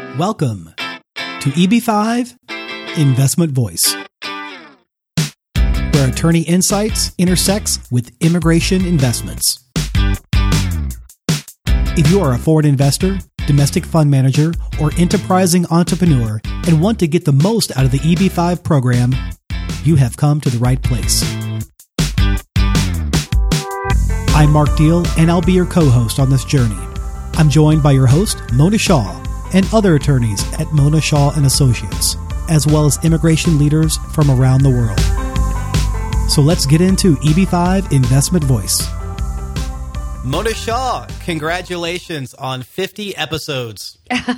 Welcome to EB5 Investment Voice, where attorney insights intersects with immigration investments. If you are a foreign investor, domestic fund manager, or enterprising entrepreneur and want to get the most out of the EB5 program, you have come to the right place. I'm Mark Deal, and I'll be your co-host on this journey. I'm joined by your host, Mona Shaw, and other attorneys at Mona Shaw & Associates, as well as immigration leaders from around the world. So let's get into EB5 Investment Voice. Mona Shaw, congratulations on 50 episodes.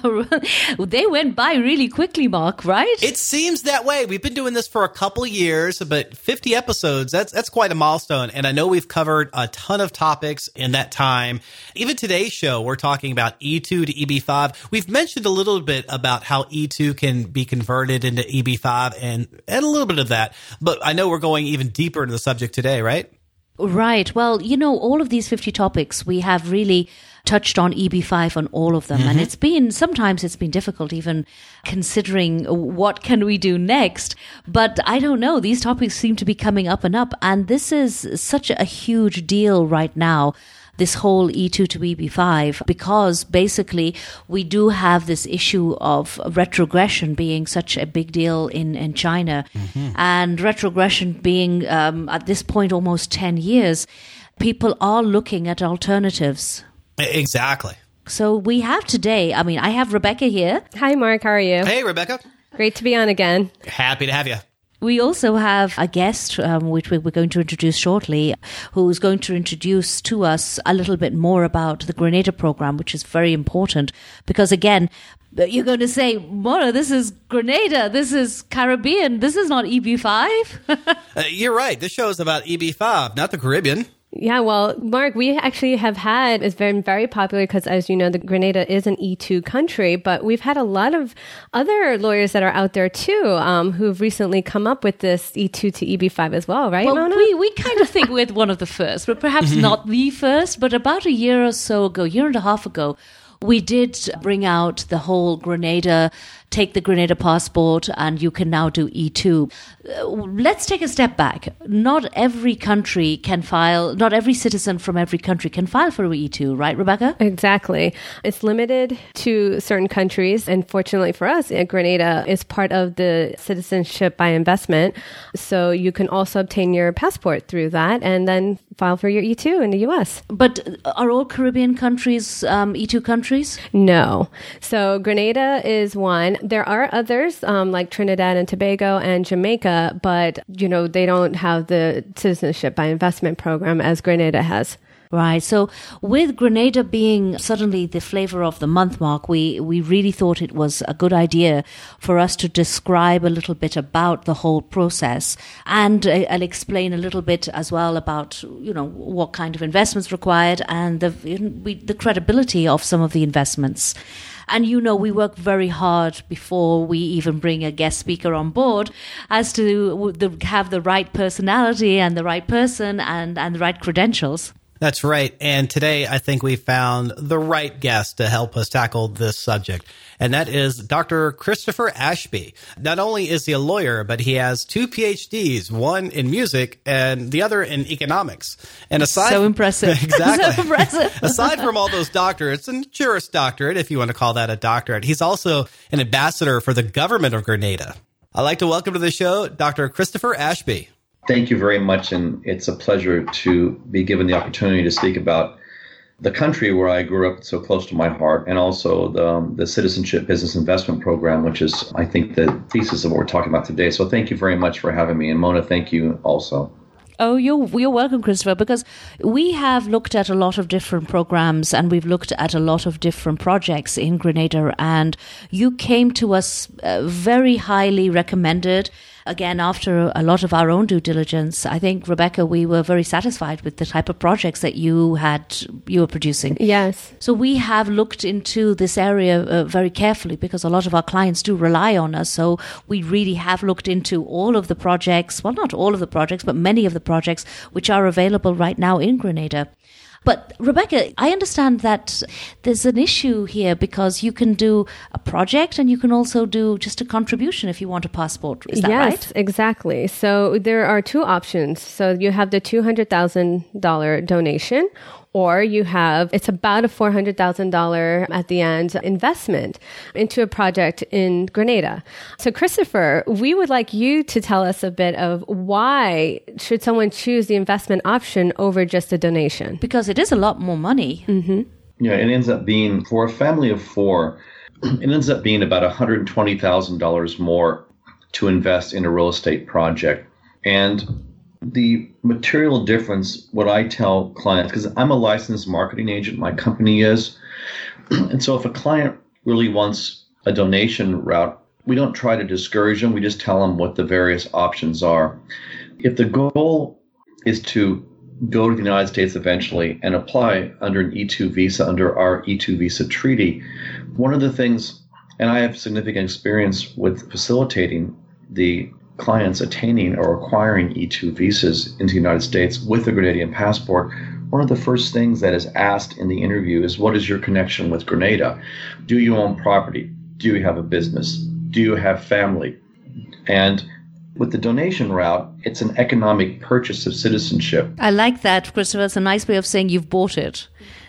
They went by really quickly, Mark, right? It seems that way. We've been doing this for a couple of years, but 50 episodes, that's quite a milestone. And I know we've covered a ton of topics in that time. Even today's show, we're talking about E2 to EB5. We've mentioned a little bit about how E2 can be converted into EB5 and a little bit of that. But I know we're going even deeper into the subject today, right? Right. Well, you know, all of these 50 topics, we have really touched on EB5 on all of them. Mm-hmm. And sometimes it's been difficult even considering what can we do next. But I don't know, these topics seem to be coming up and up. And this is such a huge deal right now, this whole E2 to EB5, because basically we do have this issue of retrogression being such a big deal in China. Mm-hmm. And retrogression being at this point almost 10 years, people are looking at alternatives. Exactly. So we have today, I have Rebecca here. Hi, Mark. How are you? Hey, Rebecca. Great to be on again. Happy to have you. We also have a guest, which we're going to introduce shortly, who's going to introduce to us a little bit more about the Grenada program, which is very important because, again, you're going to say, Mona, this is Grenada, this is Caribbean, this is not EB5. You're right. This show is about EB5, not the Caribbean. Yeah, well, Mark, we actually have had, it's been very popular because, as you know, the Grenada is an E2 country, but we've had a lot of other lawyers that are out there too, who've recently come up with this E2 to EB5 as well, right, well, Mona? We kind of think we're one of the first, but perhaps not the first, but about a year or so ago, year and a half ago, we did bring out the whole Grenada, take the Grenada passport, and you can now do E2. Let's take a step back. Not every country can file, not every citizen from every country can file for E2, right, Rebecca? Exactly. It's limited to certain countries. And fortunately for us, Grenada is part of the citizenship by investment. So you can also obtain your passport through that and then file for your E2 in the U.S. But are all Caribbean countries E2 countries? No. So Grenada is one. There are others like Trinidad and Tobago and Jamaica, but, you know, they don't have the citizenship by investment program as Grenada has. Right. So with Grenada being suddenly the flavor of the month, Mark, we really thought it was a good idea for us to describe a little bit about the whole process. And I'll explain a little bit as well about, you know, what kind of investments required and the credibility of some of the investments. And, you know, we work very hard before we even bring a guest speaker on board as to have the right personality and the right person and the right credentials. That's right. And today, I think we found the right guest to help us tackle this subject. And that is Dr. Christopher Ashby. Not only is he a lawyer, but he has 2 PhDs, one in music and the other in economics. And so impressive. Exactly. So impressive. Aside from all those doctorates and Juris Doctorate, if you want to call that a doctorate, he's also an ambassador for the government of Grenada. I'd like to welcome to the show Dr. Christopher Ashby. Thank you very much, and it's a pleasure to be given the opportunity to speak about the country where I grew up so close to my heart, and also the Citizenship Business Investment Program, which is, I think, the thesis of what we're talking about today. So thank you very much for having me, and Mona, thank you also. Oh, you're welcome, Christopher, because we have looked at a lot of different programs and we've looked at a lot of different projects in Grenada, and you came to us very highly recommended. Again, after a lot of our own due diligence, I think, Rebecca, we were very satisfied with the type of projects that you were producing. Yes. So we have looked into this area very carefully because a lot of our clients do rely on us. So we really have looked into all of the projects, well, not all of the projects, but many of the projects which are available right now in Grenada. But Rebecca, I understand that there's an issue here because you can do a project and you can also do just a contribution if you want a passport. Is that right? Yes, exactly. So there are two options. So you have the $200,000 donation, or you have, it's about a $400,000 at the end investment into a project in Grenada. So Christopher, we would like you to tell us a bit of why should someone choose the investment option over just a donation? Because it is a lot more money. Mm-hmm. Yeah, it ends up being, for a family of four, it ends up being about $120,000 more to invest in a real estate project. And the material difference, what I tell clients, because I'm a licensed marketing agent, my company is, and so if a client really wants a donation route, we don't try to discourage them. We just tell them what the various options are. If the goal is to go to the United States eventually and apply under an E2 visa, under our E2 visa treaty, one of the things, and I have significant experience with facilitating the clients attaining or acquiring E2 visas into the United States with a Grenadian passport, one of the first things that is asked in the interview is, what is your connection with Grenada? Do you own property? Do you have a business? Do you have family? And with the donation route, it's an economic purchase of citizenship. I like that, Christopher. It's a nice way of saying you've bought it.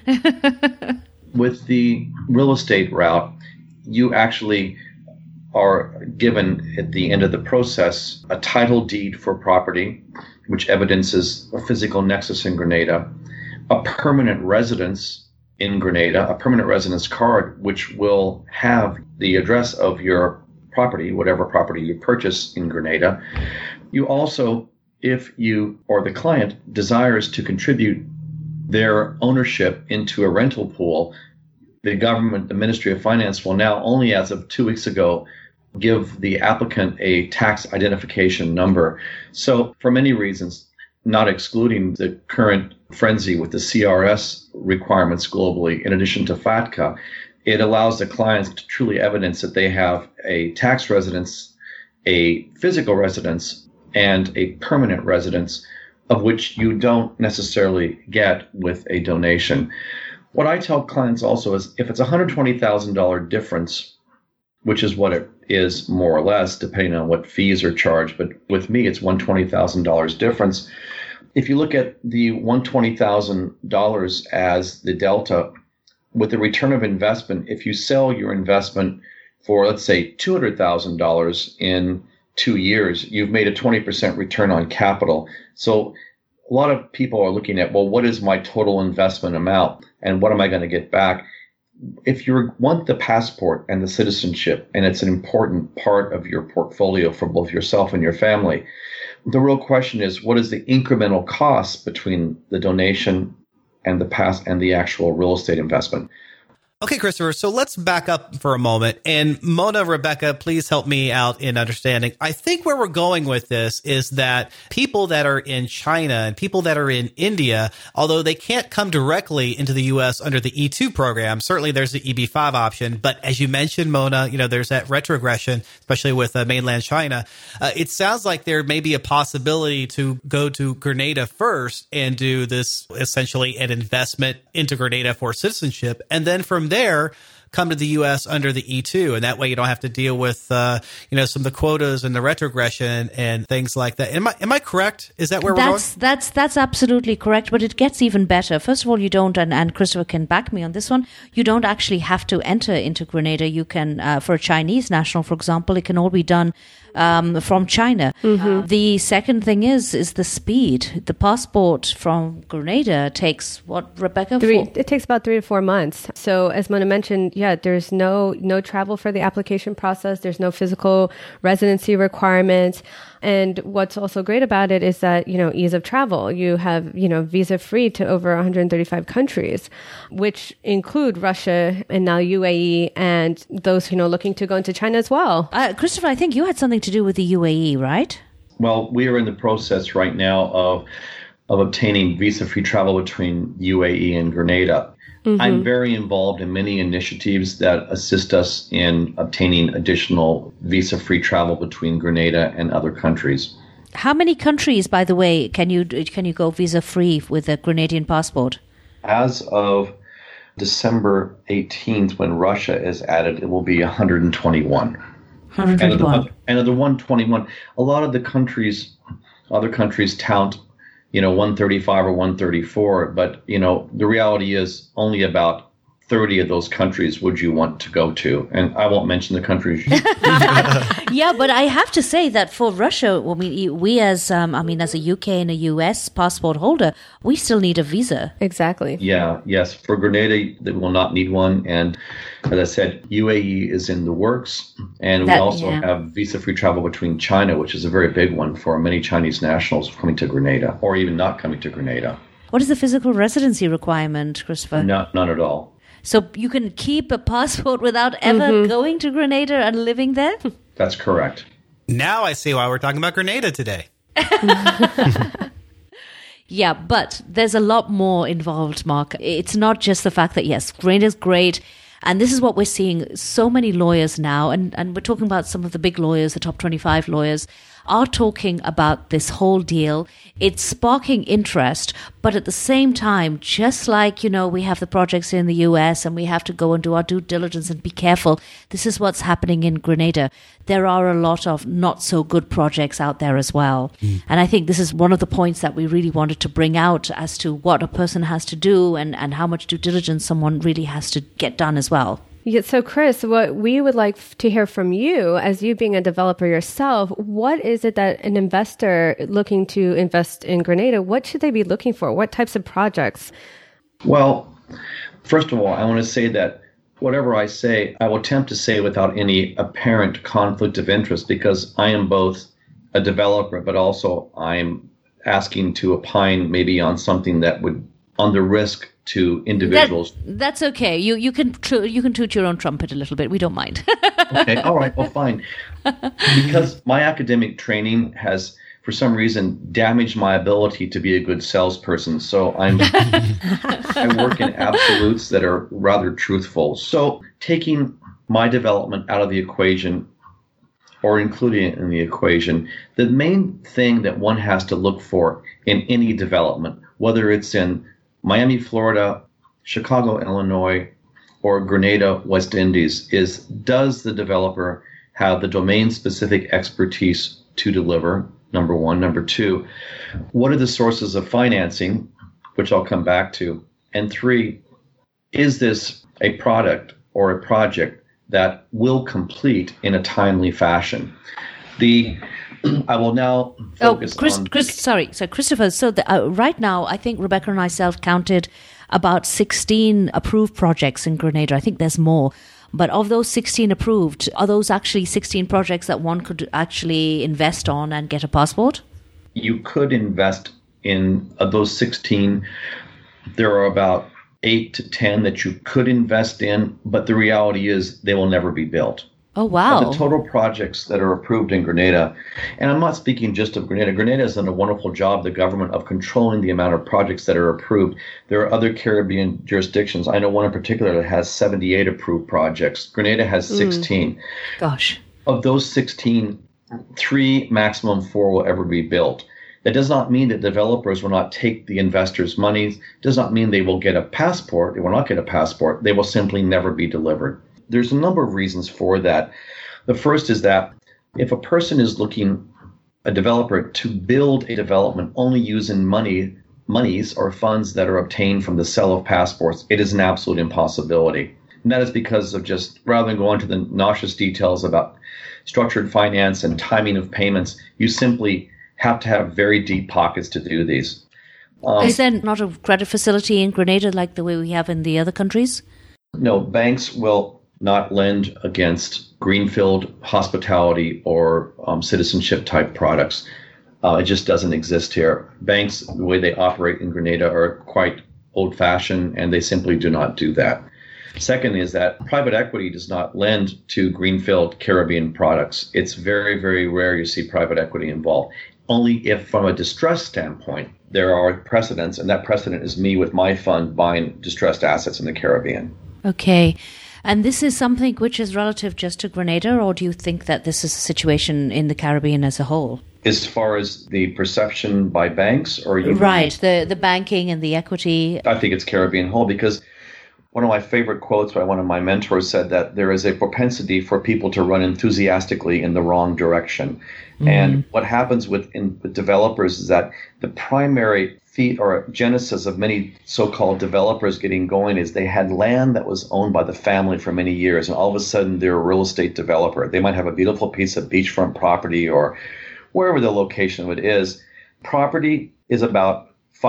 With the real estate route, you actually are given at the end of the process a title deed for property, which evidences a physical nexus in Grenada, a permanent residence in Grenada, a permanent residence card, which will have the address of your property, whatever property you purchase in Grenada. You also, if you or the client desires to contribute their ownership into a rental pool, the government, the Ministry of Finance, will now, only as of 2 weeks ago, give the applicant a tax identification number. So for many reasons, not excluding the current frenzy with the CRS requirements globally, in addition to FATCA, it allows the clients to truly evidence that they have a tax residence, a physical residence, and a permanent residence, of which you don't necessarily get with a donation. What I tell clients also is, if it's a $120,000 difference, which is what it is more or less, depending on what fees are charged, but with me, it's $120,000 difference. If you look at the $120,000 as the delta, with the return of investment, if you sell your investment for, let's say, $200,000 in 2 years, you've made a 20% return on capital. So a lot of people are looking at, well, what is my total investment amount and what am I going to get back? If you want the passport and the citizenship, and it's an important part of your portfolio for both yourself and your family, the real question is, what is the incremental cost between the donation and the actual real estate investment? Okay, Christopher, so let's back up for a moment. And Mona, Rebecca, please help me out in understanding. I think where we're going with this is that people that are in China and people that are in India, although they can't come directly into the U.S. under the E2 program, certainly there's the EB5 option. But as you mentioned, Mona, there's that retrogression, especially with mainland China. It sounds like there may be a possibility to go to Grenada first and do this, essentially an investment into Grenada for citizenship. And then from there, come to the U.S. under the E2, and that way you don't have to deal with some of the quotas and the retrogression and things like that. Am I correct? Is that where we're going? That's absolutely correct, but it gets even better. First of all, you don't, and Christopher can back me on this one, you don't actually have to enter into Grenada. You can, for a Chinese national, for example, it can all be done from China. Mm-hmm. The second thing is the speed. The passport from Grenada takes what, Rebecca? It takes about 3 to 4 months. So as Mona mentioned, there's no travel for the application process. There's no physical residency requirements. And what's also great about it is that, ease of travel. You have, visa free to over 135 countries, which include Russia and now UAE and those, looking to go into China as well. Christopher, I think you had something to do with the UAE, right? Well, we are in the process right now of obtaining visa-free travel between UAE and Grenada. Mm-hmm. I'm very involved in many initiatives that assist us in obtaining additional visa-free travel between Grenada and other countries. How many countries, by the way, can you go visa-free with a Grenadian passport? As of December 18th, when Russia is added, it will be 121. 121. And of the 121, a lot of the other countries tout, 135 or 134, but, the reality is only about 30 of those countries would you want to go to. And I won't mention the countries. Yeah, but I have to say that for Russia, we as a UK and a US passport holder, we still need a visa. Exactly. Yeah, yes. For Grenada, they will not need one. And as I said, UAE is in the works. And we also have visa-free travel between China, which is a very big one for many Chinese nationals coming to Grenada or even not coming to Grenada. What is the physical residency requirement, Christopher? None at all. So you can keep a passport without ever going to Grenada and living there? That's correct. Now I see why we're talking about Grenada today. Yeah, but there's a lot more involved, Mark. It's not just the fact that, yes, Grenada's great. And this is what we're seeing. So many lawyers now, and we're talking about some of the big lawyers, the top 25 lawyers, are talking about this whole deal. It's sparking interest, but at the same time, just like, we have the projects in the US and we have to go and do our due diligence and be careful, this is what's happening in Grenada. There are a lot of not so good projects out there as well. And I think this is one of the points that we really wanted to bring out as to what a person has to do and how much due diligence someone really has to get done as well. Yeah, so Chris, what we would like to hear from you, as you being a developer yourself, what is it that an investor looking to invest in Grenada, what should they be looking for? What types of projects? Well, first of all, I want to say that whatever I say, I will attempt to say without any apparent conflict of interest, because I am both a developer, but also I'm asking to opine maybe on something that would, on the risk to individuals. That's okay. You can toot your own trumpet a little bit. We don't mind. Okay. All right. Well, fine. Because my academic training has, for some reason, damaged my ability to be a good salesperson. So I work in absolutes that are rather truthful. So taking my development out of the equation or including it in the equation, the main thing that one has to look for in any development, whether it's in Miami, Florida, Chicago, Illinois, or Grenada, West Indies, is does the developer have the domain-specific expertise to deliver, number one. Number two, what are the sources of financing, which I'll come back to? And three, is this a product or a project that will complete in a timely fashion? I will now focus on... Christopher, so right now, I think Rebecca and I counted about 16 approved projects in Grenada. I think there's more. But of those 16 approved, are those actually 16 projects that one could actually invest on and get a passport? You could invest in those 16. There are about 8 to 10 that you could invest in, but the reality is they will never be built. Oh, wow. Of the total projects that are approved in Grenada, and I'm not speaking just of Grenada. Grenada has done a wonderful job, the government, of controlling the amount of projects that are approved. There are other Caribbean jurisdictions. I know one in particular that has 78 approved projects. Grenada has 16. Gosh. Of those 16, 3, maximum 4 will ever be built. That does not mean that developers will not take the investors' money. It does not mean they will get a passport. They will not get a passport. They will simply never be delivered. There's a number of reasons for that. The first is that if a person is looking, a developer, to build a development only using monies or funds that are obtained from the sale of passports, it is an absolute impossibility. And that is because of just, rather than go into the nauseous details about structured finance and timing of payments, you simply have to have very deep pockets to do these. Is there not a credit facility in Grenada like the way we have in the other countries? No, banks will not lend against greenfield hospitality or citizenship type products. It just doesn't exist here. Banks, the way they operate in Grenada, are quite old fashioned, and they simply do not do that. Second is that private equity does not lend to greenfield Caribbean products. It's very, very rare you see private equity involved. Only if, from a distress standpoint, there are precedents, and that precedent is me with my fund buying distressed assets in the Caribbean. Okay. And this is something which is relative just to Grenada, or do you think that this is a situation in the Caribbean as a whole? As far as the perception by banks, or you right, the banking and the equity? I think it's Caribbean whole, because one of my favorite quotes by one of my mentors said that there is a propensity for people to run enthusiastically in the wrong direction. And what happens with developers is that the primary or genesis of many so-called developers getting going is they had land that was owned by the family for many years, and all of a sudden they're a real estate developer. They might have a beautiful piece of beachfront property or wherever the location of it is. Property is about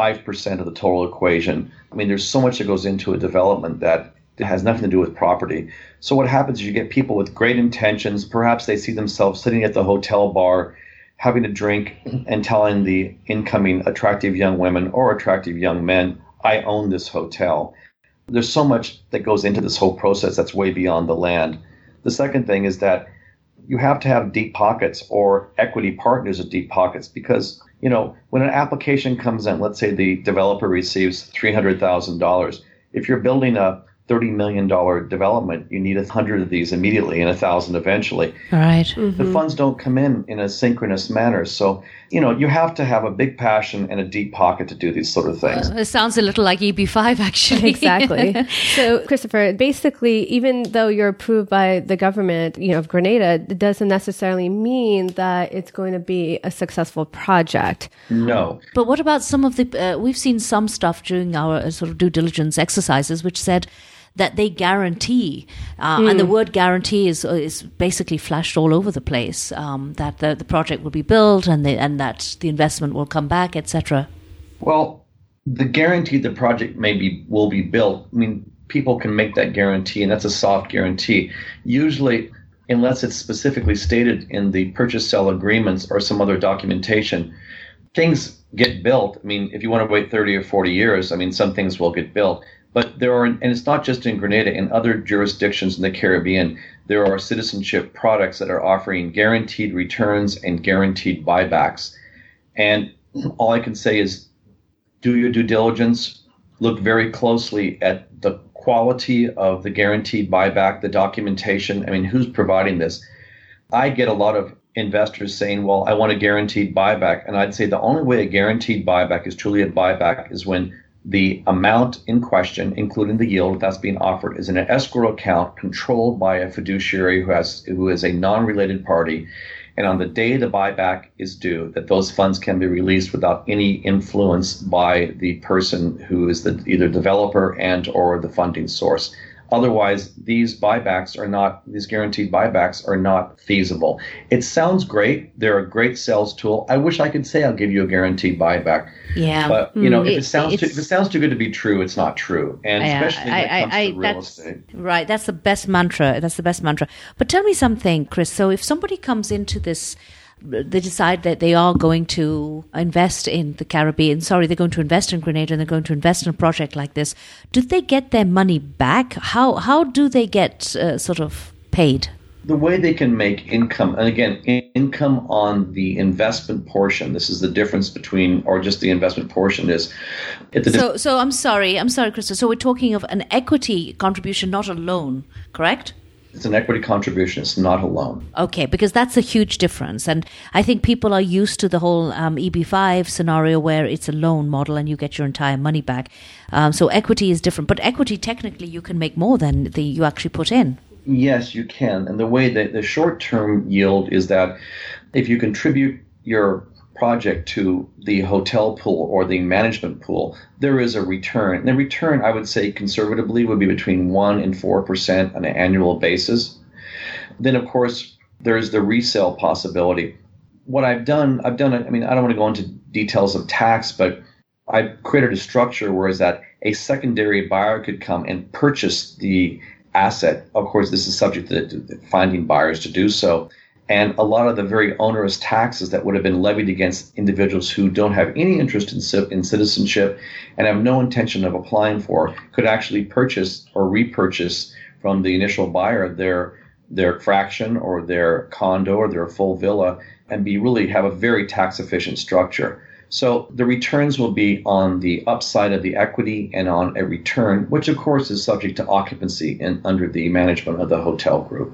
5% of the total equation. I mean, there's so much that goes into a development that it has nothing to do with property. So what happens is you get people with great intentions. Perhaps they see themselves sitting at the hotel bar, having a drink and telling the incoming attractive young women or attractive young men, I own this hotel. There's so much that goes into this whole process that's way beyond the land. The second thing is that you have to have deep pockets or equity partners with deep pockets, because, you know, when an application comes in, let's say the developer receives $300,000. If you're building a $30 million development, you need 100 of these immediately and 1,000 eventually. All right. The funds don't come in a synchronous manner. So, you know, you have to have a big passion and a deep pocket to do these sort of things. It sounds a little like EB5, actually. Exactly. So, Christopher, basically, even though you're approved by the government, you know, of Grenada, it doesn't necessarily mean that it's going to be a successful project. No. But what about some of the, we've seen some stuff during our sort of due diligence exercises, which said that they guarantee, and the word guarantee is basically flashed all over the place, that the project will be built and that the investment will come back, etc. Well, the guarantee the project will be built, I mean, people can make that guarantee, and that's a soft guarantee. Usually, unless it's specifically stated in the purchase sale agreements or some other documentation, things get built. I mean, if you want to wait 30 or 40 years, I mean, some things will get built. But there are, and it's not just in Grenada, in other jurisdictions in the Caribbean, there are citizenship products that are offering guaranteed returns and guaranteed buybacks. And all I can say is do your due diligence, look very closely at the quality of the guaranteed buyback, the documentation. I mean, who's providing this? I get a lot of investors saying, well, I want a guaranteed buyback. And I'd say the only way a guaranteed buyback is truly a buyback is when the amount in question, including the yield that's being offered, is in an escrow account controlled by a fiduciary who is a non-related party. And on the day the buyback is due, that those funds can be released without any influence by the person who is the either developer and or the funding source. Otherwise, these guaranteed buybacks are not feasible. It sounds great. They're a great sales tool. I wish I could say I'll give you a guaranteed buyback. Yeah. But, you know, if it sounds too good to be true, it's not true. And especially when it comes to real estate. Right. That's the best mantra. But tell me something, Chris. So if somebody comes into this, they decide that they are going to invest in the Caribbean. They're going to invest in Grenada and they're going to invest in a project like this. Do they get their money back? How do they get sort of paid? The way they can make income, and again, income on the investment portion. This is the difference between, or just the investment portion is. So I'm sorry, Krista. So we're talking of an equity contribution, not a loan, correct? It's an equity contribution. It's not a loan. Okay, because that's a huge difference. And I think people are used to the whole EB5 scenario where it's a loan model and you get your entire money back. So equity is different. But equity, technically, you can make more than you actually put in. Yes, you can. And the way that the short-term yield is that if you contribute your project to the hotel pool or the management pool, there is a return. And the return, I would say conservatively, would be between 1% and 4% on an annual basis. Then, of course, there's the resale possibility. What I've done, I mean, I don't want to go into details of tax, but I created a structure where is that a secondary buyer could come and purchase the asset. Of course, this is subject to finding buyers to do so. And a lot of the very onerous taxes that would have been levied against individuals who don't have any interest in citizenship and have no intention of applying for could actually purchase or repurchase from the initial buyer their fraction or their condo or their full villa and have a very tax efficient structure. So the returns will be on the upside of the equity and on a return, which of course is subject to occupancy under the management of the hotel group.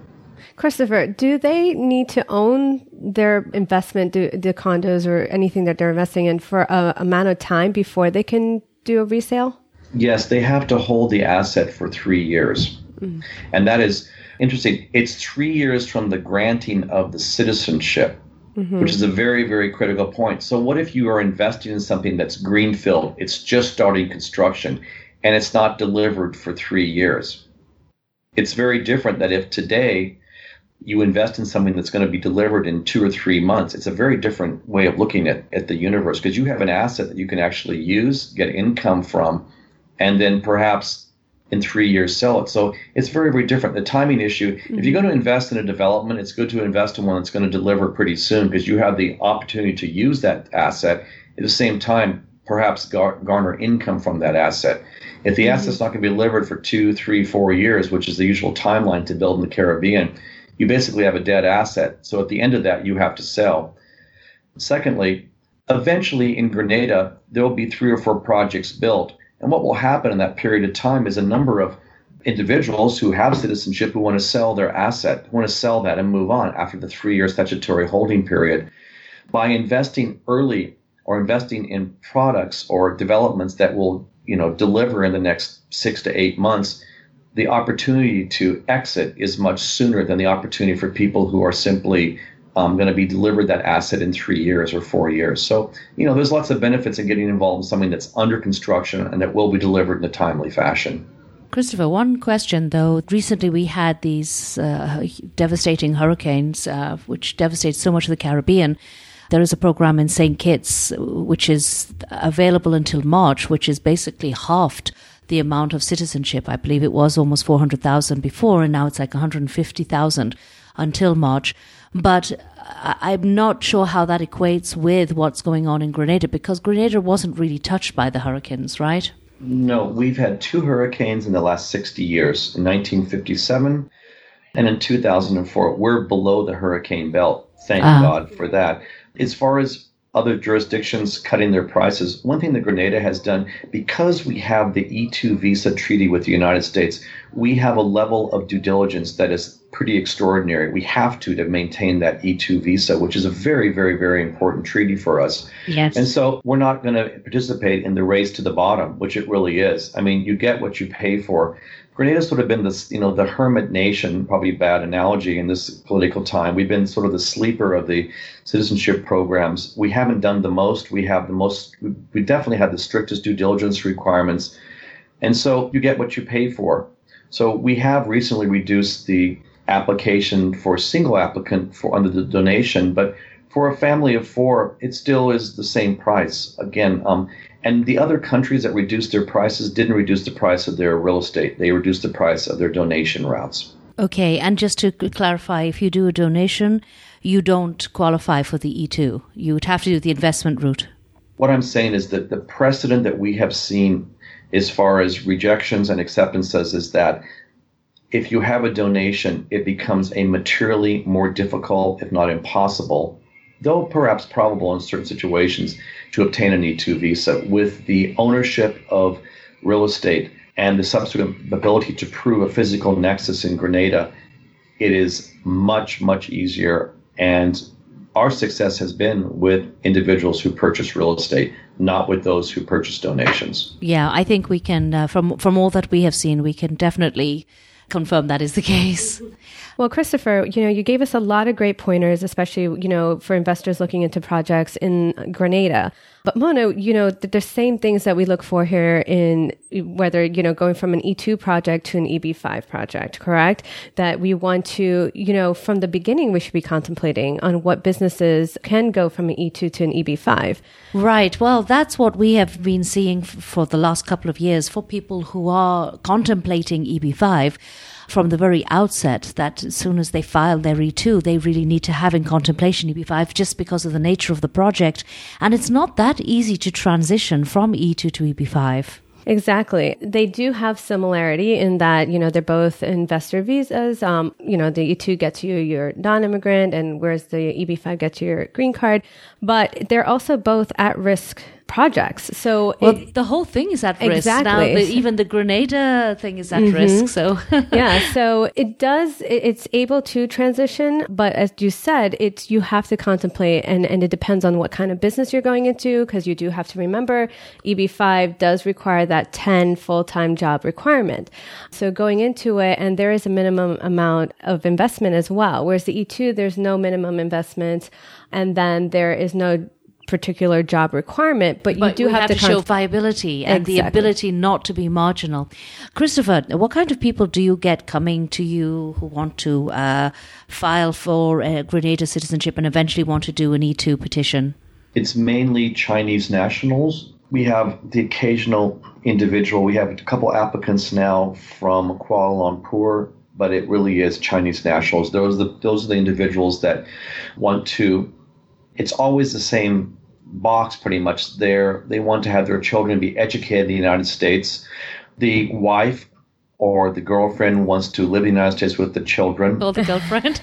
Christopher, do they need to own their investment, the condos or anything that they're investing in for a amount of time before they can do a resale? Yes, they have to hold the asset for 3 years. Mm. And that is interesting. It's 3 years from the granting of the citizenship, which is a very, very critical point. So what if you are investing in something that's greenfield, it's just starting construction, and it's not delivered for 3 years? It's very different that if today you invest in something that's going to be delivered in 2 or 3 months, it's a very different way of looking at the universe, because you have an asset that you can actually use, get income from, and then perhaps in 3 years sell it. So it's very, very different. The timing issue, if you're going to invest in a development, it's good to invest in one that's going to deliver pretty soon, because you have the opportunity to use that asset at the same time, perhaps garner income from that asset. If the asset's not going to be delivered for 2, 3, 4 years, which is the usual timeline to build in the Caribbean, you basically have a dead asset. So at the end of that, you have to sell. Secondly, eventually in Grenada, there will be 3 or 4 projects built. And what will happen in that period of time is a number of individuals who have citizenship who want to sell their asset, want to sell that and move on after the 3-year statutory holding period. By investing early or investing in products or developments that will, deliver in the next 6 to 8 months, the opportunity to exit is much sooner than the opportunity for people who are simply going to be delivered that asset in 3 years or 4 years. So, there's lots of benefits in getting involved in something that's under construction and that will be delivered in a timely fashion. Christopher, one question though. Recently we had these devastating hurricanes, which devastate so much of the Caribbean. There is a program in St. Kitts, which is available until March, which is basically halved the amount of citizenship. I believe it was almost 400,000 before, and now it's like 150,000 until March. But I'm not sure how that equates with what's going on in Grenada, because Grenada wasn't really touched by the hurricanes, right? No, we've had 2 hurricanes in the last 60 years, in 1957 and in 2004. We're below the hurricane belt. Thank God for that. As far as other jurisdictions cutting their prices, one thing that Grenada has done, because we have the E2 visa treaty with the United States, we have a level of due diligence that is pretty extraordinary. We have to maintain that E2 visa, which is a very, very, very important treaty for us. Yes. And so we're not going to participate in the race to the bottom, which it really is. I mean, you get what you pay for. Grenada's sort of been this, the hermit nation, probably a bad analogy in this political time. We've been sort of the sleeper of the citizenship programs. We haven't done the most. We definitely have the strictest due diligence requirements. And so you get what you pay for. So we have recently reduced the application for a single applicant for under the donation, but for a family of 4, it still is the same price. Again, and the other countries that reduced their prices didn't reduce the price of their real estate. They reduced the price of their donation routes. Okay, and just to clarify, if you do a donation, you don't qualify for the E2. You would have to do the investment route. What I'm saying is that the precedent that we have seen as far as rejections and acceptances is that if you have a donation, it becomes a materially more difficult, if not impossible, though perhaps probable in certain situations, to obtain an E2 visa. With the ownership of real estate and the subsequent ability to prove a physical nexus in Grenada, it is much, much easier. And our success has been with individuals who purchase real estate, not with those who purchase donations. Yeah, I think we can, from all that we have seen, we can definitely confirm that is the case. Well, Christopher, you gave us a lot of great pointers, especially, for investors looking into projects in Grenada. But Mona, the same things that we look for here in whether, going from an E2 project to an EB5 project, correct? That we want to, from the beginning, we should be contemplating on what businesses can go from an E2 to an EB5. Right. Well, that's what we have been seeing for the last couple of years for people who are contemplating EB5. From the very outset, that as soon as they file their E2, they really need to have in contemplation EB5 just because of the nature of the project. And it's not that easy to transition from E2 to EB5. Exactly. They do have similarity in that, they're both investor visas. The E2 gets you your non-immigrant, and whereas the EB5 gets you your green card. But they're also both at-risk projects. So the whole thing is at risk. Exactly. Now, even the Grenada thing is at risk. So so it's able to transition, but as you said, you have to contemplate, and it depends on what kind of business you're going into, because you do have to remember EB-5 does require that 10 full-time job requirement. So going into it, and there is a minimum amount of investment as well, whereas the E2, there's no minimum investment, and then there is no particular job requirement, but you do have to show viability and the ability not to be marginal. Christopher, what kind of people do you get coming to you who want to file for Grenada citizenship and eventually want to do an E2 petition? It's mainly Chinese nationals. We have the occasional individual. We have a couple applicants now from Kuala Lumpur, but it really is Chinese nationals. Those are the individuals that want to. It's always the same box pretty much there. They want to have their children be educated in the United States. The wife or the girlfriend wants to live in the United States with the children. Or the girlfriend.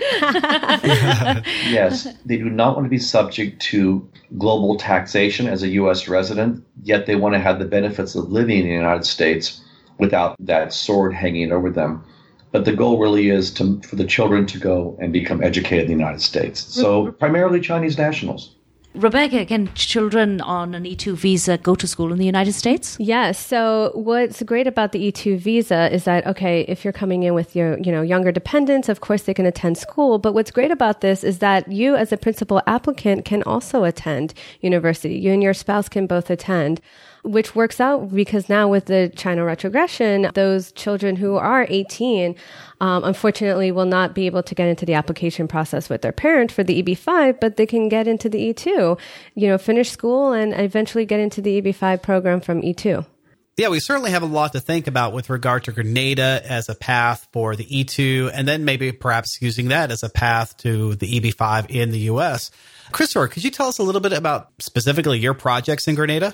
Yes. They do not want to be subject to global taxation as a U.S. resident, yet they want to have the benefits of living in the United States without that sword hanging over them. But the goal really is for the children to go and become educated in the United States. So primarily Chinese nationals. Rebecca, can children on an E2 visa go to school in the United States? Yes. So what's great about the E2 visa is that, okay, if you're coming in with your, younger dependents, of course they can attend school. But what's great about this is that you as a principal applicant can also attend university. You and your spouse can both attend, which works out because now with the China retrogression, those children who are 18, unfortunately will not be able to get into the application process with their parent for the EB-5, but they can get into the E2, finish school and eventually get into the EB-5 program from E2. Yeah, we certainly have a lot to think about with regard to Grenada as a path for the E2, and then maybe perhaps using that as a path to the EB-5 in the U.S. Christopher, could you tell us a little bit about specifically your projects in Grenada?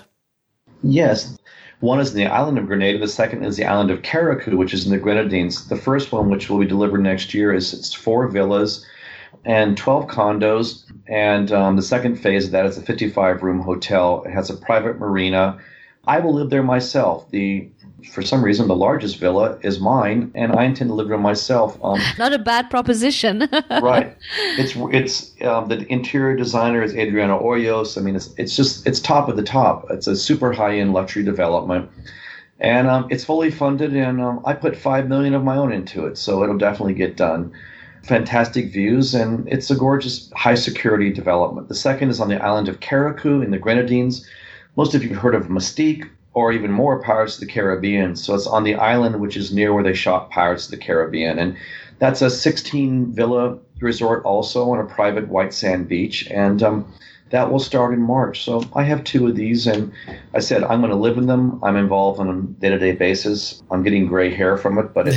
Yes. One is in the island of Grenada. The second is the island of Carriacou, which is in the Grenadines. The first one, which will be delivered next year, it's 4 villas and 12 condos. And the second phase of that is a 55-room hotel. It has a private marina. I will live there myself. For some reason, the largest villa is mine, and I intend to live there myself. Not a bad proposition. Right. It's the interior designer is Adriana Hoyos. I mean, it's top of the top. It's a super high-end luxury development, and it's fully funded. And I put $5 million of my own into it, so it'll definitely get done. Fantastic views, and it's a gorgeous high-security development. The second is on the island of Carriacou in the Grenadines. Most of you have heard of Mystique, or even more, Pirates of the Caribbean. So it's on the island which is near where they shot Pirates of the Caribbean. And that's a 16-villa resort also on a private white sand beach. And that will start in March. So I have 2 of these, and I said I'm going to live in them. I'm involved on a day-to-day basis. I'm getting gray hair from it, but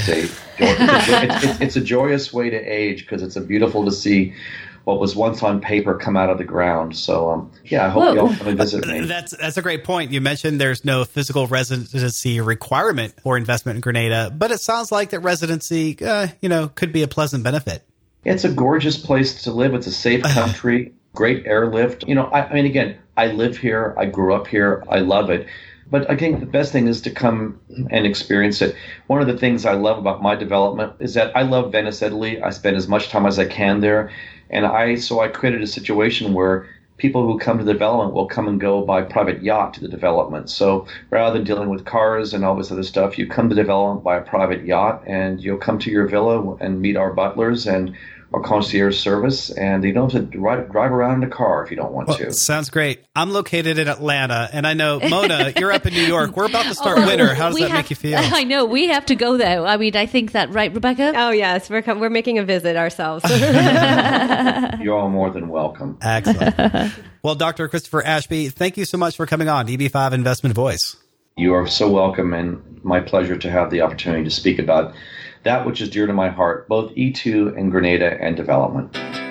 it's a joyous way to age because it's beautiful to see what was once on paper come out of the ground. So, I hope you all come and visit me. That's a great point. You mentioned there's no physical residency requirement for investment in Grenada, but it sounds like that residency, could be a pleasant benefit. It's a gorgeous place to live. It's a safe country, great airlift. I live here. I grew up here. I love it. But again, the best thing is to come and experience it. One of the things I love about my development is that I love Venice, Italy. I spend as much time as I can there. And I created a situation where people who come to the development will come and go by private yacht to the development. So rather than dealing with cars and all this other stuff, you come to development by a private yacht, and you'll come to your villa and meet our butlers and our concierge service, and you don't have to drive around in a car if you don't want to. Sounds great. I'm located in Atlanta, and I know, Mona, you're up in New York. We're about to start winter. How does that make you feel? I know. We have to go there. I mean, I think that, right, Rebecca? Oh, yes. We're making a visit ourselves. You're all more than welcome. Excellent. Well, Dr. Christopher Ashby, thank you so much for coming on EB-5 Investment Voice. You are so welcome, and my pleasure to have the opportunity to speak about that which is dear to my heart, both E2 and Grenada and development.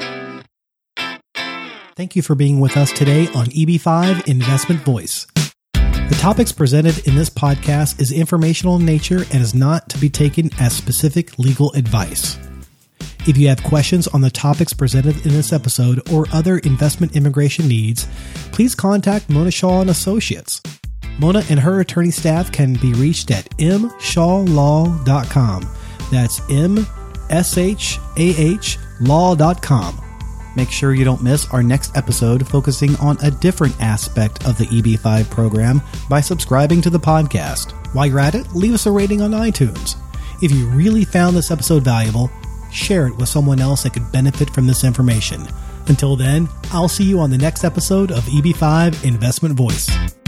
Thank you for being with us today on EB-5 Investment Voice. The topics presented in this podcast is informational in nature and is not to be taken as specific legal advice. If you have questions on the topics presented in this episode or other investment immigration needs, please contact Mona Shaw and Associates. Mona and her attorney staff can be reached at mshawlaw.com. That's MSHAH law.com. Make sure you don't miss our next episode focusing on a different aspect of the EB5 program by subscribing to the podcast. While you're at it, leave us a rating on iTunes. If you really found this episode valuable, share it with someone else that could benefit from this information. Until then, I'll see you on the next episode of EB5 Investment Voice.